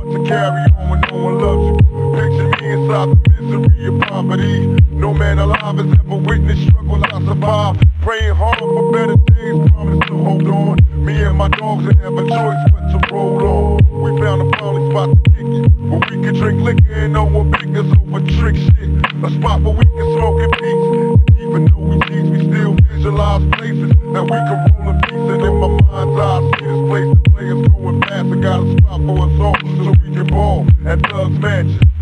to carry on when no one loves you. Picture me inside the misery of poverty. No man alive has ever witnessed struggle I survived. Praying hard for better days, promise to hold on. Me and my dogs ain't have a choice but to roll on. We found a finally spot to kick it, where we can drink liquor and no one pick us over trick shit. A spot where we can smoke in peace. Even though we cheat, we still visualize places that we can roll in peace. And in my mind's eye, see this place the players going fast. I got a spot for us all so we can ball at Thug's Mansion.